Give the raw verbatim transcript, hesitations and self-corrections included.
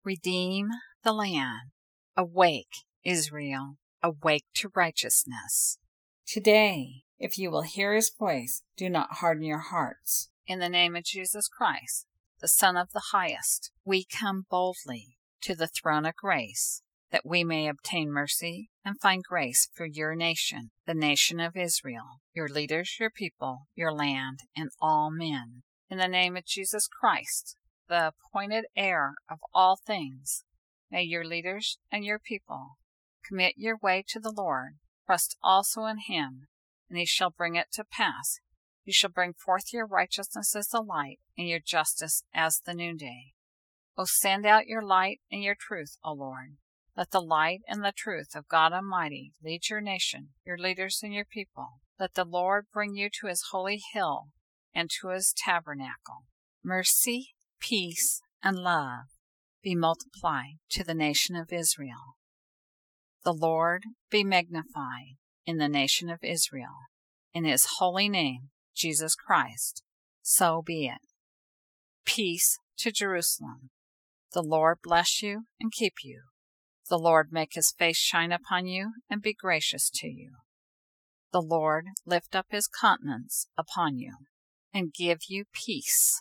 Redeem the land. Awake, Israel, awake to righteousness. Today, if you will hear his voice, do not harden your hearts. In the name of Jesus Christ, the Son of the Highest, we come boldly to the throne of grace, that we may obtain mercy and find grace for your nation, the nation of Israel, your leaders, your people, your land, and all men. In the name of Jesus Christ, the appointed heir of all things, may your leaders and your people commit your way to the Lord, trust also in him, and he shall bring it to pass. You shall bring forth your righteousness as the light, and your justice as the noonday. O send out your light and your truth, O Lord. Let the light and the truth of God Almighty lead your nation, your leaders, and your people. Let the Lord bring you to his holy hill and to his tabernacle. Mercy, peace, and love be multiplied to the nation of Israel. The Lord be magnified in the nation of Israel. In his holy name, Jesus Christ, so be it. Peace to Jerusalem. The Lord bless you and keep you. The Lord make his face shine upon you and be gracious to you. The Lord lift up his countenance upon you and give you peace.